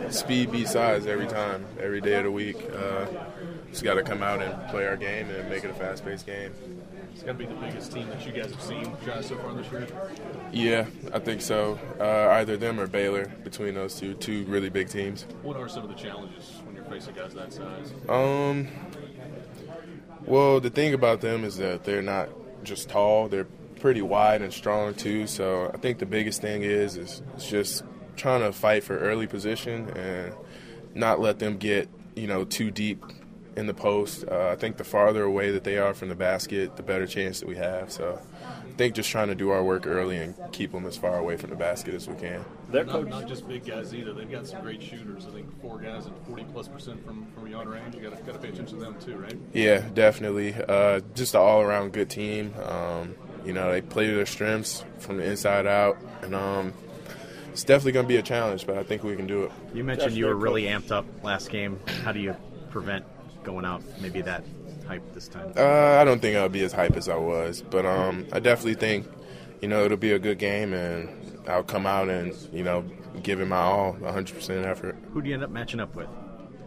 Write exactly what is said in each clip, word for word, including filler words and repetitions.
speed beats size every time, every day of the week. Uh, just got to come out and play our game and make it a fast-paced game. It's got to be the biggest team that you guys have seen try so far this year. Yeah, I think so. Uh, either them or Baylor, between those two, two really big teams. What are some of the challenges when you're facing guys that size? Um, well, the thing about them is that they're not just tall; they're pretty wide and strong too. So I think the biggest thing is is just trying to fight for early position and not let them get you know too deep in the post. Uh, I think the farther away that they are from the basket, the better chance that we have. So I think just trying to do our work early and keep them as far away from the basket as we can. They're not, not just big guys either. They've got some great shooters. I think four guys at forty plus percent from from beyond range. You got to got to pay attention to them too, right? Yeah, definitely. Uh, just an all around good team. Um, you know, they play to their strengths from the inside out, and um, it's definitely going to be a challenge, but I think we can do it. You mentioned you were really amped up last game. How do you prevent going out maybe that hype this time? Uh, I don't think I'll be as hype as I was, but um, I definitely think, you know, it'll be a good game, and I'll come out and, you know, give it my all, one hundred percent effort. Who do you end up matching up with?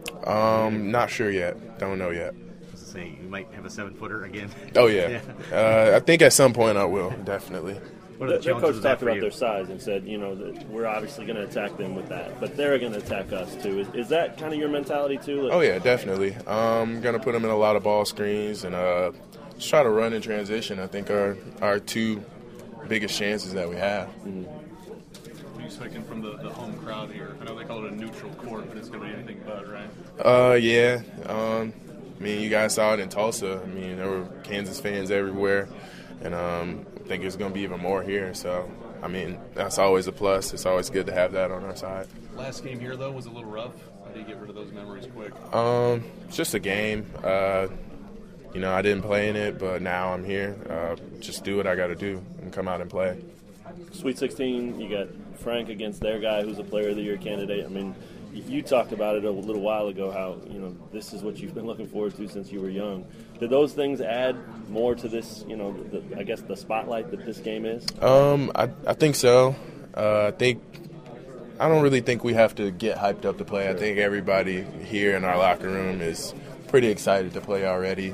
Um, not sure yet. Don't know yet. Say you might have a seven-footer again. Oh, yeah. yeah. Uh, I think at some point I will, definitely. What are the, the coach talked about their size and said, you know, that we're obviously going to attack them with that, but they're going to attack us too. Is, is that kind of your mentality too? Like, oh, yeah, definitely. I'm um, going to put them in a lot of ball screens and uh, just try to run in transition. I think are our two biggest chances that we have. Mm-hmm. What are you expecting from the, the home crowd here? I know they call it a neutral court, but it's going to be anything but, right? Uh, yeah. Um, I mean, you guys saw it in Tulsa. I mean, there were Kansas fans everywhere, and um, I think it's going to be even more here. So, I mean, that's always a plus. It's always good to have that on our side. Last game here, though, was a little rough. How do you get rid of those memories quick? Um, it's just a game. Uh, you know, I didn't play in it, but now I'm here. Uh, just do what I got to do and come out and play. Sweet sixteen, you got Frank against their guy who's a Player of the Year candidate. I mean, you talked about it a little while ago, how, you know, this is what you've been looking forward to since you were young. Did those things add more to this, you know, the, I guess the spotlight that this game is? Um, I, I think so. Uh, I think I don't really think we have to get hyped up to play. I think everybody here in our locker room is pretty excited to play already.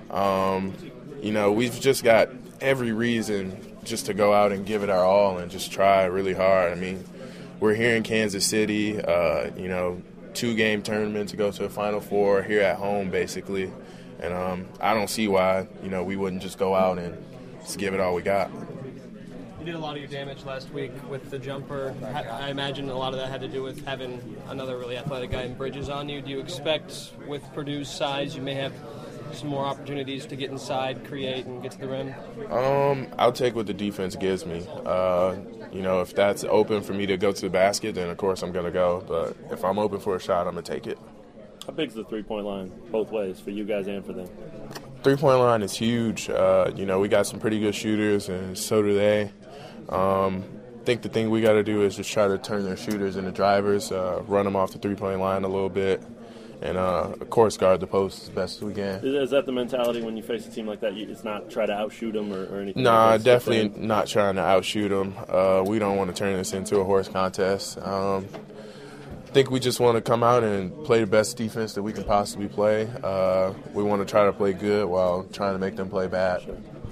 Um, you know, we've just got every reason just to go out and give it our all and just try really hard. I mean, we're here in Kansas City, uh, you know, two-game tournament to go to a Final Four here at home, basically. And um, I don't see why, you know, we wouldn't just go out and just give it all we got. You did a lot of your damage last week with the jumper. I imagine a lot of that had to do with having another really athletic guy in Bridges on you. Do you expect with Purdue's size you may have some more opportunities to get inside, create, and get to the rim? Um, I'll take what the defense gives me. Uh, you know, if that's open for me to go to the basket, then of course I'm going to go. But if I'm open for a shot, I'm going to take it. How big's the three-point line both ways for you guys and for them? Three-point line is huge. Uh, you know, we got some pretty good shooters, and so do they. Um, I think the thing we got to do is just try to turn their shooters into drivers, uh, run them off the three-point line a little bit, and, uh, of course, guard the post as best as we can. Is that the mentality when you face a team like that? It's not try to outshoot them or, or anything? Nah, like definitely not trying to outshoot them. Uh, we don't want to turn this into a horse contest. Um, I think we just want to come out and play the best defense that we can possibly play. Uh, we want to try to play good while trying to make them play bad. Sure.